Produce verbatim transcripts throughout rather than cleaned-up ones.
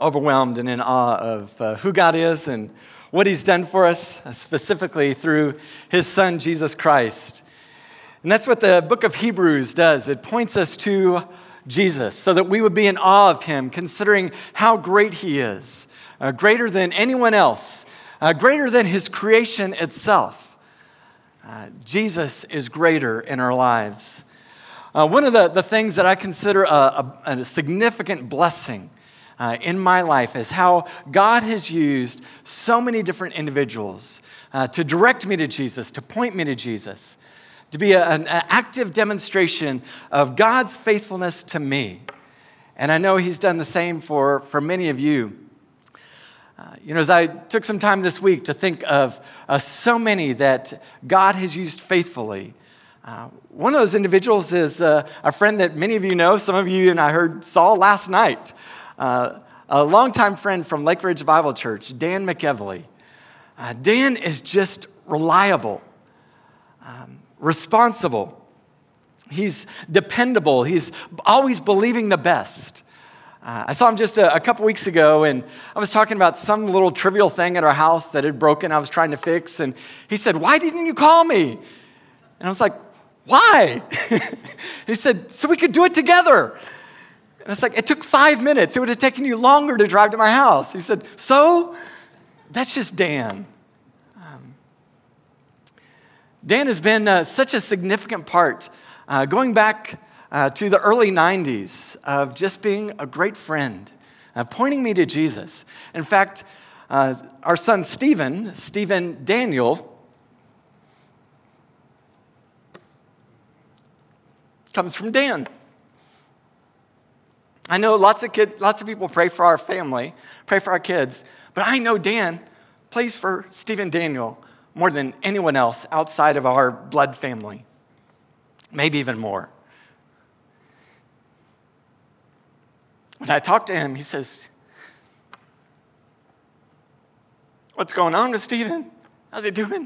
overwhelmed and in awe of uh, who God is and what he's done for us, uh, specifically through his son, Jesus Christ. And that's what the book of Hebrews does. It points us to Jesus so that we would be in awe of him, considering how great he is, uh, greater than anyone else, uh, greater than his creation itself. Uh, Jesus is greater in our lives. Uh, one of the, the things that I consider a, a, a significant blessing uh, in my life is how God has used so many different individuals uh, to direct me to Jesus, to point me to Jesus, to be a, an active demonstration of God's faithfulness to me. And I know he's done the same for, for many of you. Uh, you know, as I took some time this week to think of uh, so many that God has used faithfully, uh, one of those individuals is uh, a friend that many of you know. Some of you, and I heard, saw last night. Uh, a longtime friend from Lake Ridge Bible Church, Dan McEvely. Uh, Dan is just reliable, um, responsible. He's dependable. He's always believing the best. Uh, I saw him just a, a couple weeks ago, and I was talking about some little trivial thing at our house that had broken I was trying to fix, and he said, "Why didn't you call me?" And I was like, "Why?" He said, "So we could do it together." And it's like, "It took five minutes. It would have taken you longer to drive to my house." He said, "So?" That's just Dan. Um, Dan has been uh, such a significant part, uh, going back uh, to the early nineties, of just being a great friend, uh, pointing me to Jesus. In fact, uh, our son Stephen, Stephen Daniel, comes from Dan. I know lots of kids, lots of people pray for our family, pray for our kids, but I know Dan prays for Stephen Daniel more than anyone else outside of our blood family, maybe even more. When I talk to him, he says, "What's going on with Stephen? How's he doing?"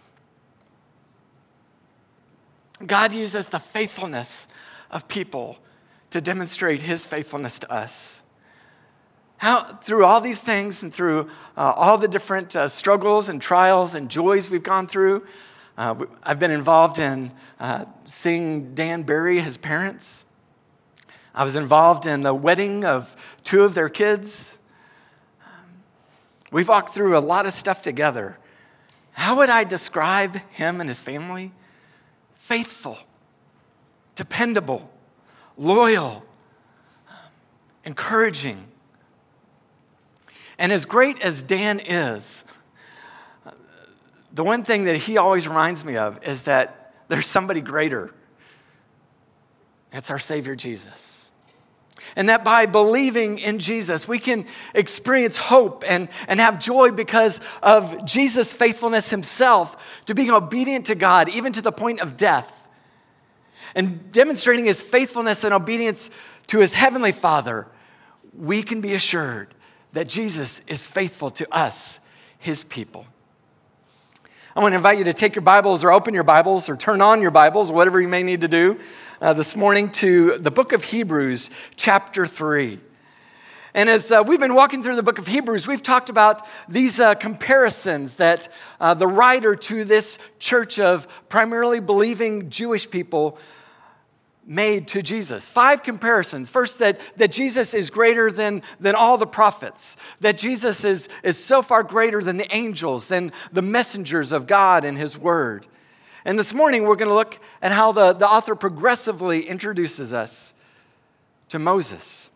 God uses the faithfulness of people to demonstrate his faithfulness to us. How, through all these things and through uh, all the different uh, struggles and trials and joys we've gone through, uh, I've been involved in uh, seeing Dan bury his parents. I was involved in the wedding of two of their kids. Um, we've walked through a lot of stuff together. How would I describe him and his family? Faithful, dependable, loyal, encouraging. And as great as Dan is, the one thing that he always reminds me of is that there's somebody greater. It's our Savior, Jesus. And that by believing in Jesus, we can experience hope and, and have joy because of Jesus' faithfulness himself to being obedient to God, even to the point of death. And demonstrating his faithfulness and obedience to his heavenly Father, we can be assured that Jesus is faithful to us, his people. I want to invite you to take your Bibles or open your Bibles or turn on your Bibles, whatever you may need to do, uh, this morning to the book of Hebrews, chapter three. And as uh, we've been walking through the book of Hebrews, we've talked about these uh, comparisons that uh, the writer to this church of primarily believing Jewish people made to Jesus. Five comparisons. First, that, that Jesus is greater than, than all the prophets. That Jesus is, is so far greater than the angels, than the messengers of God and his word. And this morning, we're going to look at how the, the author progressively introduces us to Moses.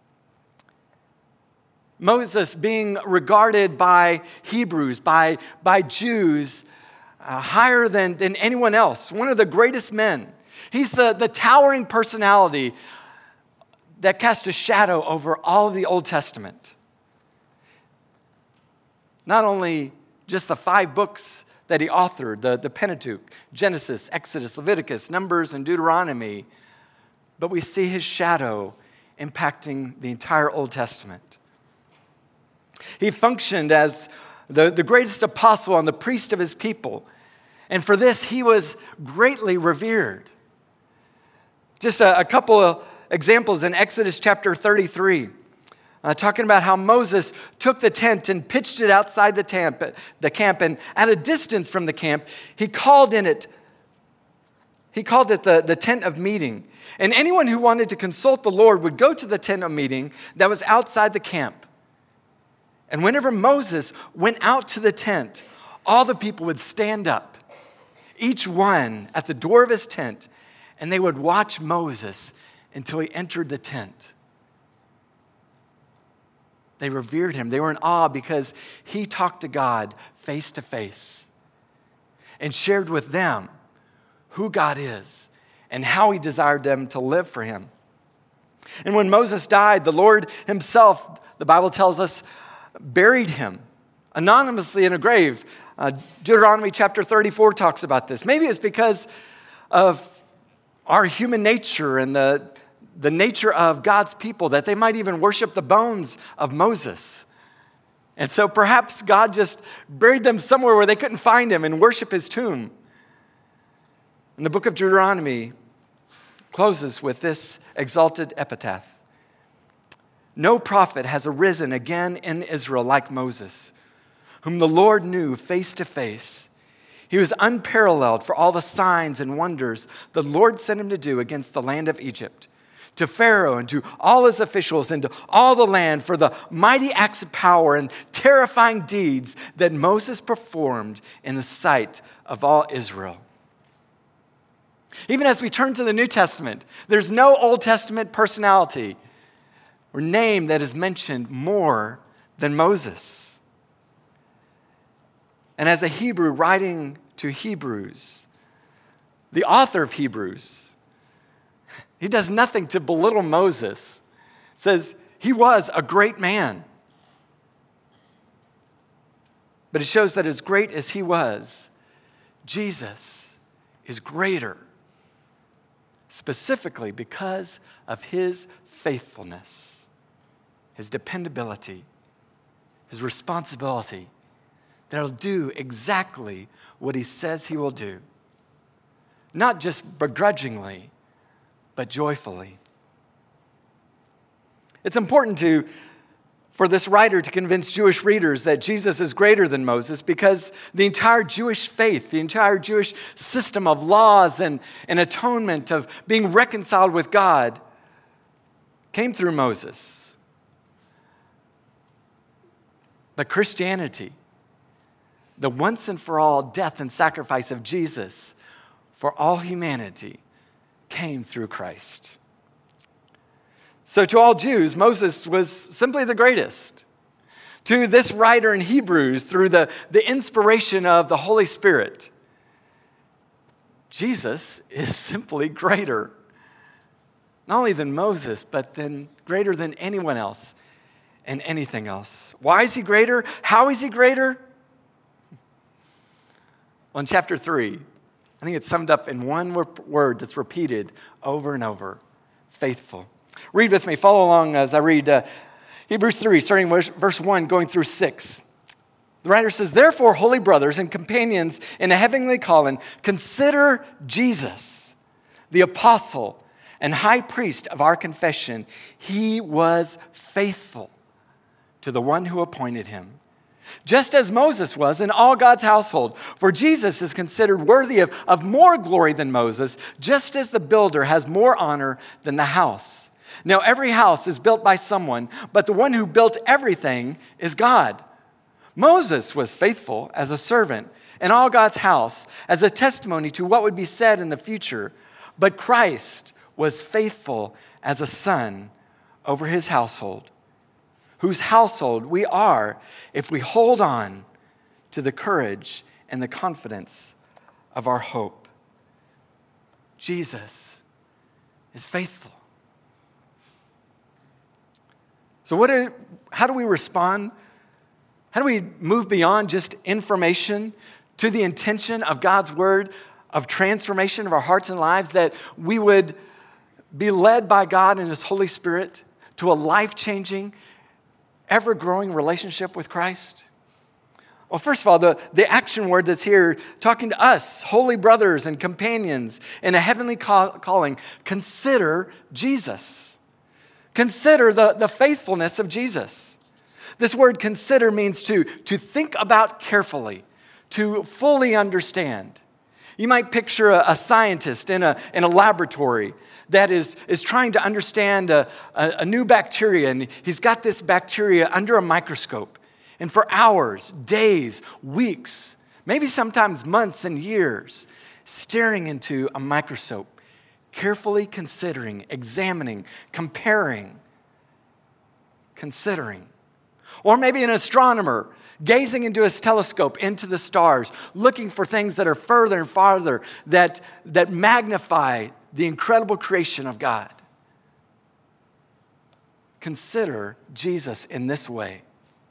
Moses being regarded by Hebrews, by, by Jews, uh, higher than, than anyone else. One of the greatest men. He's the, the towering personality that cast a shadow over all of the Old Testament. Not only just the five books that he authored, the, the Pentateuch, Genesis, Exodus, Leviticus, Numbers, and Deuteronomy, but we see his shadow impacting the entire Old Testament. He functioned as the, the greatest apostle and the priest of his people, and for this he was greatly revered. Just a, a couple of examples in Exodus chapter thirty-three. Uh, talking about how Moses took the tent and pitched it outside the camp, the camp, and at a distance from the camp, he called in it, he called it the, the tent of meeting. And anyone who wanted to consult the Lord would go to the tent of meeting that was outside the camp. And whenever Moses went out to the tent, all the people would stand up, each one at the door of his tent, and they would watch Moses until he entered the tent. They revered him. They were in awe because he talked to God face to face and shared with them who God is and how he desired them to live for him. And when Moses died, the Lord himself, the Bible tells us, buried him anonymously in a grave. Uh, Deuteronomy chapter thirty-four talks about this. Maybe it's because of our human nature and the, the nature of God's people that they might even worship the bones of Moses. And so perhaps God just buried them somewhere where they couldn't find him and worship his tomb. And the book of Deuteronomy closes with this exalted epitaph. No prophet has arisen again in Israel like Moses, whom the Lord knew face to face. He was unparalleled for all the signs and wonders the Lord sent him to do against the land of Egypt, to Pharaoh and to all his officials and to all the land for the mighty acts of power and terrifying deeds that Moses performed in the sight of all Israel. Even as we turn to the New Testament, there's no Old Testament personality or name that is mentioned more than Moses. And as a Hebrew writing to Hebrews, the author of Hebrews, he does nothing to belittle Moses. Says he was a great man. But it shows that as great as he was, Jesus is greater, specifically because of his faithfulness, his dependability, his responsibility, that he'll do exactly what he says he will do. Not just begrudgingly, but joyfully. It's important to, for this writer to convince Jewish readers that Jesus is greater than Moses because the entire Jewish faith, the entire Jewish system of laws and, and atonement, of being reconciled with God, came through Moses. But Christianity, the once and for all death and sacrifice of Jesus for all humanity, came through Christ. So to all Jews, Moses was simply the greatest. To this writer in Hebrews, through the, the inspiration of the Holy Spirit, Jesus is simply greater. Not only than Moses, but then greater than anyone else and anything else. Why is he greater? How is he greater? Well, in chapter three, I think it's summed up in one word that's repeated over and over: faithful. Read with me, follow along as I read uh, Hebrews three, starting with verse one, going through six. The writer says, "Therefore, holy brothers and companions in a heavenly calling, consider Jesus, the apostle and high priest of our confession. He was faithful to the one who appointed him, just as Moses was in all God's household. For Jesus is considered worthy of, of more glory than Moses, just as the builder has more honor than the house. Now every house is built by someone, but the one who built everything is God. Moses was faithful as a servant in all God's house, as a testimony to what would be said in the future. But Christ was faithful as a son over his household, whose household we are if we hold on to the courage and the confidence of our hope." Jesus is faithful. So what? Do, how do we respond? How do we move beyond just information to the intention of God's word, of transformation of our hearts and lives, that we would be led by God and his Holy Spirit to a life-changing, ever-growing relationship with Christ? Well, first of all, the, the action word that's here, talking to us, holy brothers and companions in a heavenly call, calling, consider Jesus. Consider the, the faithfulness of Jesus. This word consider means to, to think about carefully, to fully understand. You might picture a, a scientist in a, in a laboratory that is, is trying to understand a, a, a new bacteria, and he's got this bacteria under a microscope. And for hours, days, weeks, maybe sometimes months and years, staring into a microscope, carefully considering, examining, comparing, considering. Or maybe an astronomer gazing into his telescope, into the stars, looking for things that are further and farther, that, that magnify the incredible creation of God. Consider Jesus in this way.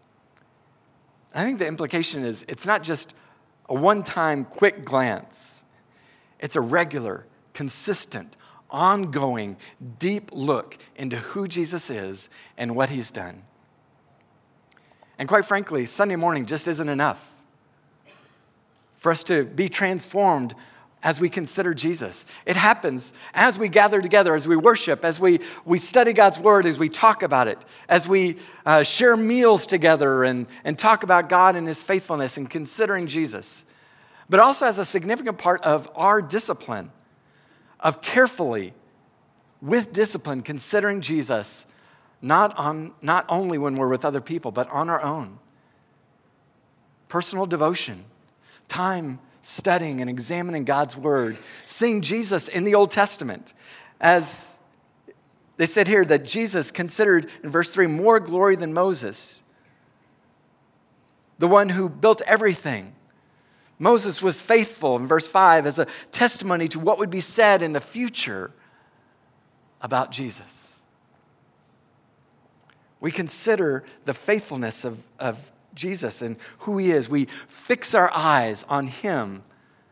I think the implication is it's not just a one-time quick glance. It's a regular, consistent, ongoing, deep look into who Jesus is and what he's done. And quite frankly, Sunday morning just isn't enough for us to be transformed as we consider Jesus. It happens as we gather together, as we worship, as we, we study God's word, as we talk about it, as we uh, share meals together and, and talk about God and his faithfulness and considering Jesus. But also as a significant part of our discipline, of carefully, with discipline, considering Jesus, not, on, not only when we're with other people, but on our own. Personal devotion, time studying and examining God's word, seeing Jesus in the Old Testament. As they said here, that Jesus considered, in verse three, more glory than Moses, the one who built everything. Moses was faithful, in verse five, as a testimony to what would be said in the future about Jesus. We consider the faithfulness of, of Jesus and who he is. We fix our eyes on him.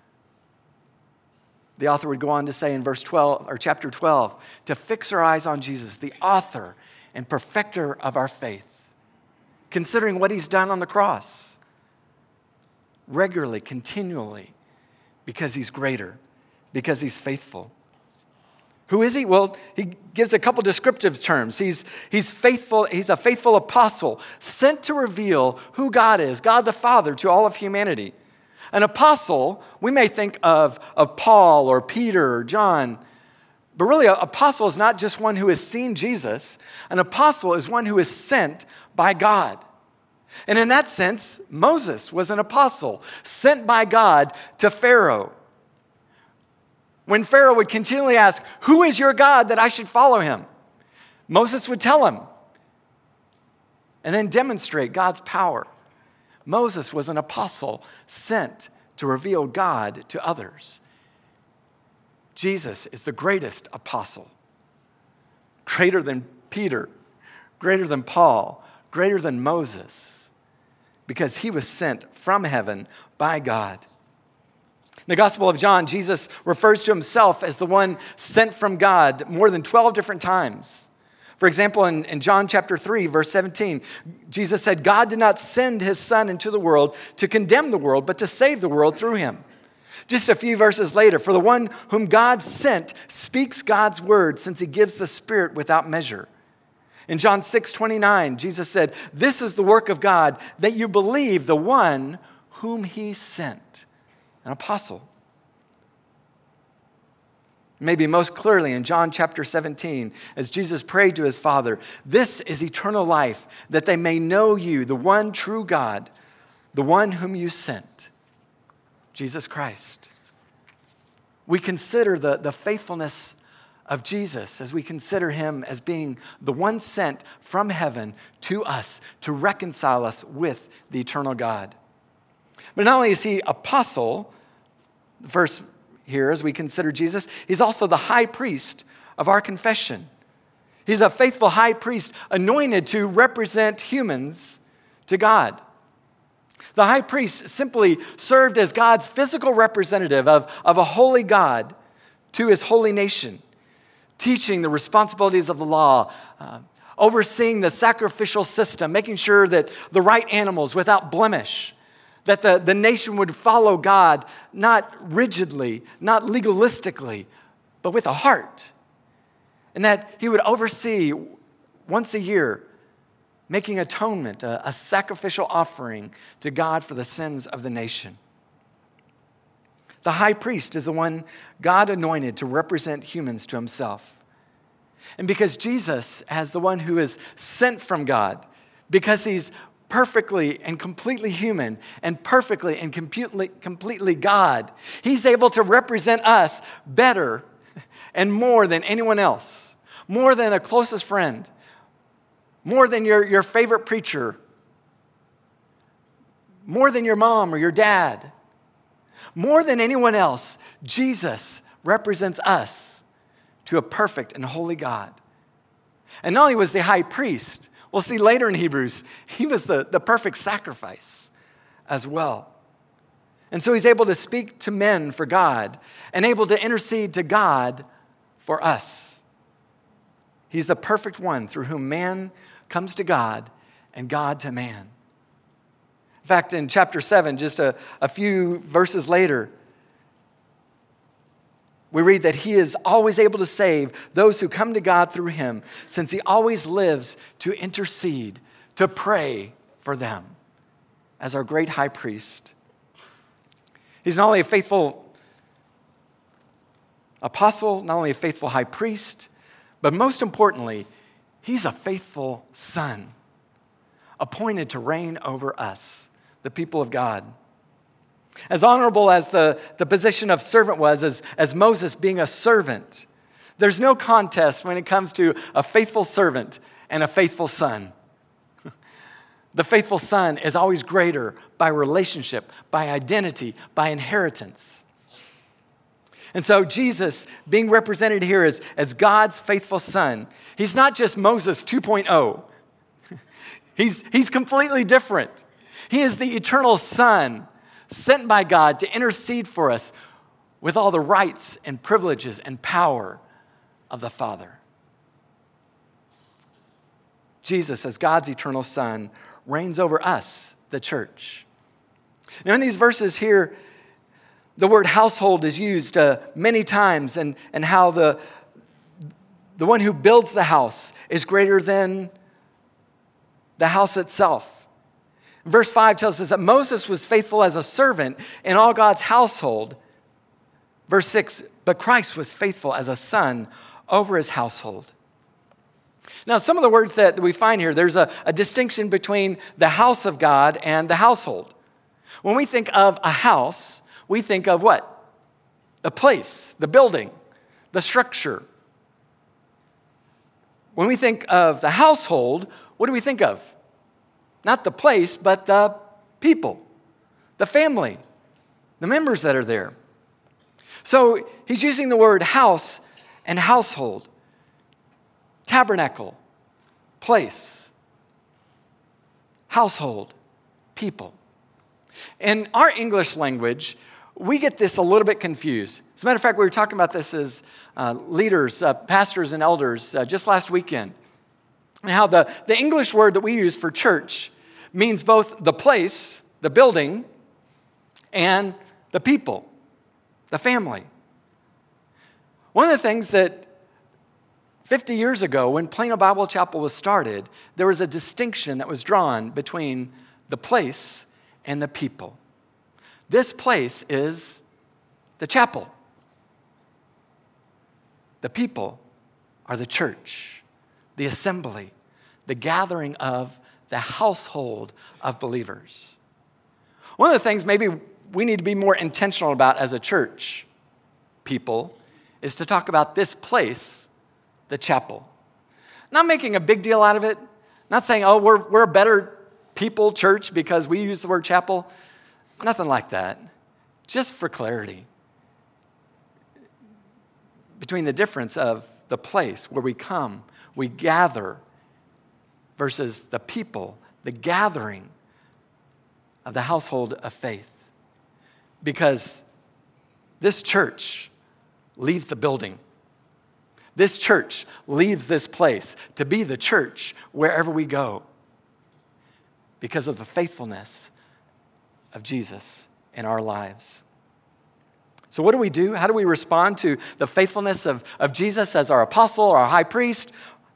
The author would go on to say in verse twelve, or chapter twelve, to fix our eyes on Jesus, the author and perfecter of our faith, considering what he's done on the cross regularly, continually, because he's greater, because he's faithful. Who is he? Well, he gives a couple descriptive terms. He's, he's faithful. He's a faithful apostle sent to reveal who God is, God the Father, to all of humanity. An apostle, we may think of, of Paul or Peter or John, but really an apostle is not just one who has seen Jesus. An apostle is one who is sent by God. And in that sense, Moses was an apostle sent by God to Pharaoh. When Pharaoh would continually ask, who is your God that I should follow him? Moses would tell him and then demonstrate God's power. Moses was an apostle sent to reveal God to others. Jesus is the greatest apostle, greater than Peter, greater than Paul, greater than Moses, because he was sent from heaven by God. In the Gospel of John, Jesus refers to himself as the one sent from God more than twelve different times. For example, in, in John chapter three, verse seventeen, Jesus said, God did not send his son into the world to condemn the world, but to save the world through him. Just a few verses later, for the one whom God sent speaks God's word, since he gives the Spirit without measure. In John six twenty-nine, Jesus said, this is the work of God, that you believe the one whom he sent. An apostle. Maybe most clearly in John chapter seventeen, as Jesus prayed to his Father, this is eternal life, that they may know you, the one true God, the one whom you sent, Jesus Christ. We consider the, the faithfulness of Jesus as we consider him as being the one sent from heaven to us to reconcile us with the eternal God. But not only is he apostle, verse here as we consider Jesus, he's also the high priest of our confession. He's a faithful high priest anointed to represent humans to God. The high priest simply served as God's physical representative of, of a holy God to his holy nation, teaching the responsibilities of the law, uh, overseeing the sacrificial system, making sure that the right animals without blemish, that the, the nation would follow God, not rigidly, not legalistically, but with a heart. And that he would oversee once a year, making atonement, a, a sacrificial offering to God for the sins of the nation. The high priest is the one God anointed to represent humans to himself. And because Jesus, as the one who is sent from God, because he's perfectly and completely human and perfectly and completely, completely God, he's able to represent us better and more than anyone else, more than a closest friend, more than your, your favorite preacher, more than your mom or your dad. More than anyone else, Jesus represents us to a perfect and holy God. And not only was the high priest, we'll see later in Hebrews, he was the, the perfect sacrifice as well. And so he's able to speak to men for God and able to intercede to God for us. He's the perfect one through whom man comes to God and God to man. In fact, in chapter seven, just a, a few verses later, we read that he is always able to save those who come to God through him, since he always lives to intercede, to pray for them as our great high priest. He's not only a faithful apostle, not only a faithful high priest, but most importantly, he's a faithful son, appointed to reign over us, the people of God. As honorable as the, the position of servant was, as, as Moses being a servant, there's no contest when it comes to a faithful servant and a faithful son. The faithful son is always greater by relationship, by identity, by inheritance. And so Jesus, being represented here as, as God's faithful son, he's not just Moses two point oh. He's, he's completely different. He is the eternal Son sent by God to intercede for us with all the rights and privileges and power of the Father. Jesus, as God's eternal Son, reigns over us, the church. Now, in these verses here, the word household is used uh, many times, and, and how the, the one who builds the house is greater than the house itself. Verse five tells us that Moses was faithful as a servant in all God's household. Verse six, but Christ was faithful as a son over his household. Now, some of the words that we find here, there's a, a distinction between the house of God and the household. When we think of a house, we think of what? The place, the building, the structure. When we think of the household, what do we think of? Not the place, but the people, the family, the members that are there. So he's using the word house and household, tabernacle, place, household, people. In our English language, we get this a little bit confused. As a matter of fact, we were talking about this as uh, leaders, uh, pastors and elders uh, just last weekend. And how the, the English word that we use for church means both the place, the building, and the people, the family. One of the things that fifty years ago, when Plano Bible Chapel was started, there was a distinction that was drawn between the place and the people. This place is the chapel. The people are the church, the assembly, the gathering of the household of believers. One of the things maybe we need to be more intentional about as a church people is to talk about this place, the chapel. Not making a big deal out of it, not saying, oh, we're, we're a better people church because we use the word chapel. Nothing like that. Just for clarity. Between the difference of the place where we come, we gather, versus the people, the gathering of the household of faith. Because this church leaves the building. This church leaves this place to be the church wherever we go because of the faithfulness of Jesus in our lives. So what do we do? How do we respond to the faithfulness of, of Jesus as our apostle or our high priest?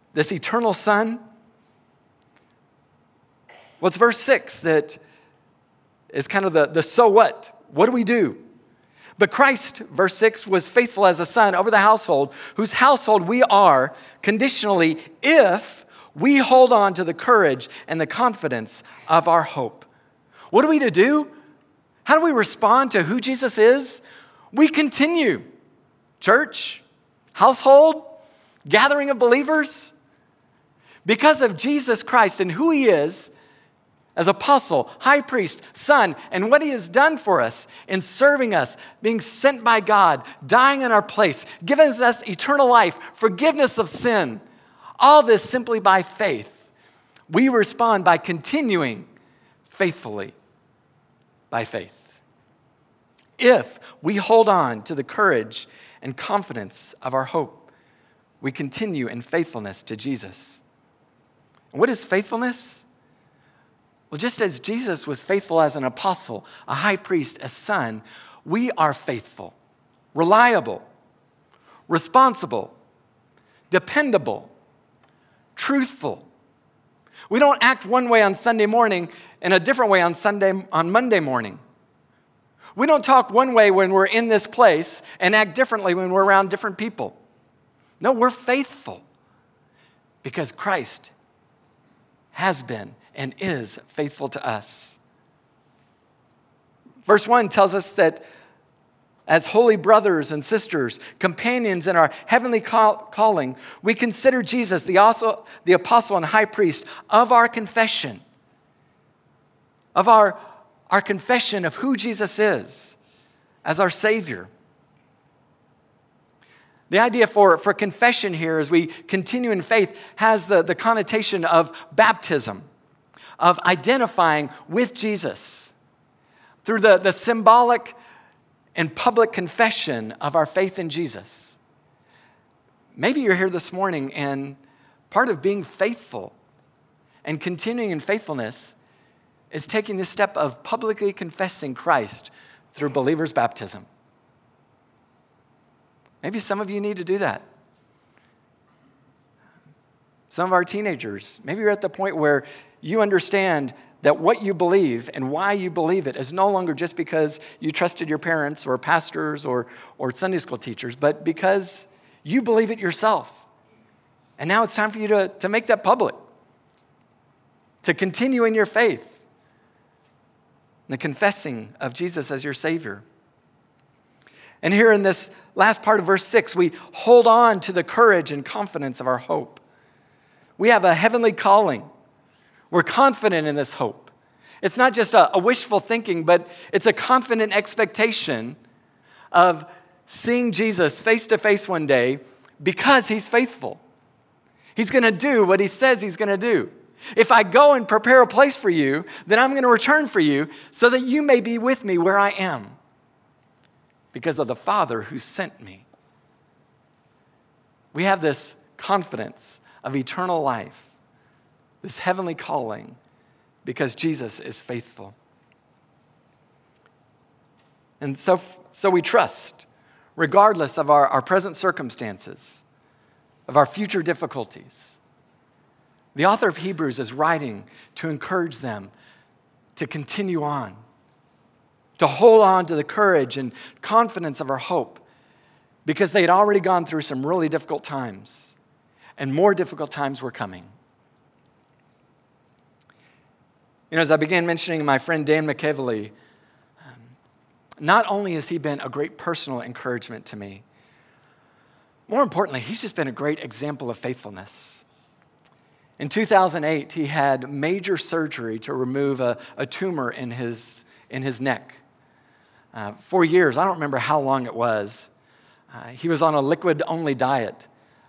this eternal Son? Well, it's verse six that is kind of the, the so what. What do we do? But Christ, verse six, was faithful as a son over the household, whose household we are conditionally if we hold on to the courage and the confidence of our hope. What are we to do? How do we respond to who Jesus is? We continue. Church, household, gathering of believers. Because of Jesus Christ and who he is, as apostle, high priest, son, and what he has done for us in serving us, being sent by God, dying in our place, giving us eternal life, forgiveness of sin, all this simply by faith. We respond by continuing faithfully by faith. If we hold on to the courage and confidence of our hope, we continue in faithfulness to Jesus. What is faithfulness? Well, just as Jesus was faithful as an apostle, a high priest, a son, we are faithful, reliable, responsible, dependable, truthful. We don't act one way on Sunday morning and a different way on Sunday on Monday morning. We don't talk one way when we're in this place and act differently when we're around different people. No, we're faithful because Christ has been and is faithful to us. Verse one tells us that as holy brothers and sisters, companions in our heavenly call- calling, we consider Jesus the, also, the apostle and high priest of our confession, of our, our confession of who Jesus is as our Savior. The idea for, for confession here as we continue in faith has the, the connotation of baptism, of identifying with Jesus through the, the symbolic and public confession of our faith in Jesus. Maybe you're here this morning and part of being faithful and continuing in faithfulness is taking the step of publicly confessing Christ through believers' baptism. Maybe some of you need to do that. Some of our teenagers, maybe you're at the point where you understand that what you believe and why you believe it is no longer just because you trusted your parents or pastors or, or Sunday school teachers, but because you believe it yourself. And now it's time for you to, to make that public, to continue in your faith, the confessing of Jesus as your Savior. And here in this last part of verse six, we hold on to the courage and confidence of our hope. We have a heavenly calling. We're confident in this hope. It's not just a, a wishful thinking, but it's a confident expectation of seeing Jesus face to face one day because he's faithful. He's going to do what he says he's going to do. If I go and prepare a place for you, then I'm going to return for you so that you may be with me where I am because of the Father who sent me. We have this confidence of eternal life, this heavenly calling, because Jesus is faithful. And so, so we trust, regardless of our, our present circumstances, of our future difficulties. The author of Hebrews is writing to encourage them to continue on, to hold on to the courage and confidence of our hope, because they had already gone through some really difficult times, and more difficult times were coming. You know, as I began mentioning my friend Dan McEvely, um, not only has he been a great personal encouragement to me, more importantly, he's just been a great example of faithfulness. In two thousand eight, he had major surgery to remove a, a tumor in his, in his neck. Uh, for years, I don't remember how long it was, uh, he was on a liquid-only diet.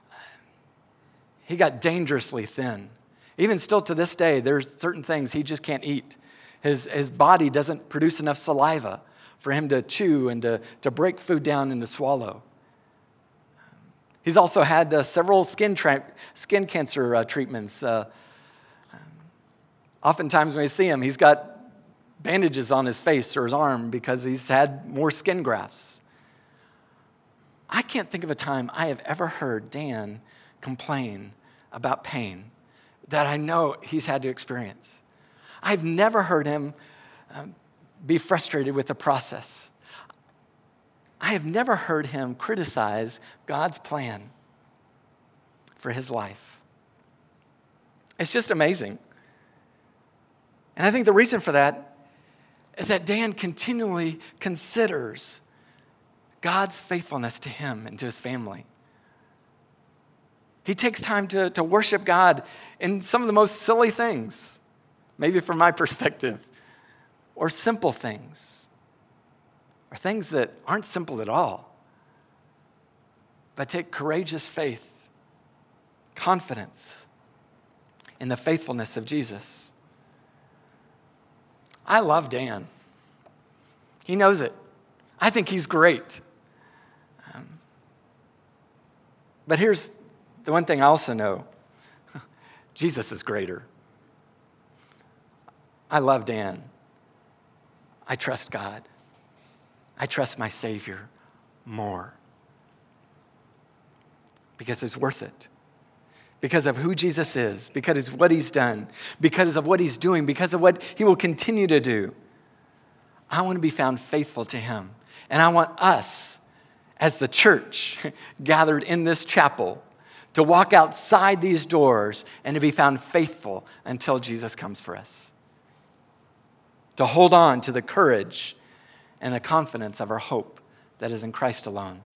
He got dangerously thin. Even still to this day, there's certain things he just can't eat. His, his body doesn't produce enough saliva for him to chew and to, to break food down and to swallow. He's also had uh, several skin, tra- skin cancer uh, treatments. Uh, oftentimes when we see him, he's got bandages on his face or his arm because he's had more skin grafts. I can't think of a time I have ever heard Dan complain about pain that I know he's had to experience. I've never heard him um, be frustrated with the process. I have never heard him criticize God's plan for his life. It's just amazing. And I think the reason for that is that Dan continually considers God's faithfulness to him and to his family. He takes time to, to worship God in some of the most silly things, maybe from my perspective, or simple things, or things that aren't simple at all, but take courageous faith, confidence in the faithfulness of Jesus. I love Dan. He knows it. I think he's great. Um, but here's the one thing I also know. Jesus is greater. I love Dan. I trust God. I trust my Savior more. Because it's worth it. Because of who Jesus is, because of what he's done, because of what he's doing, because of what he will continue to do. I want to be found faithful to him. And I want us, as the church gathered in this chapel, to walk outside these doors and to be found faithful until Jesus comes for us. To hold on to the courage and the confidence of our hope that is in Christ alone.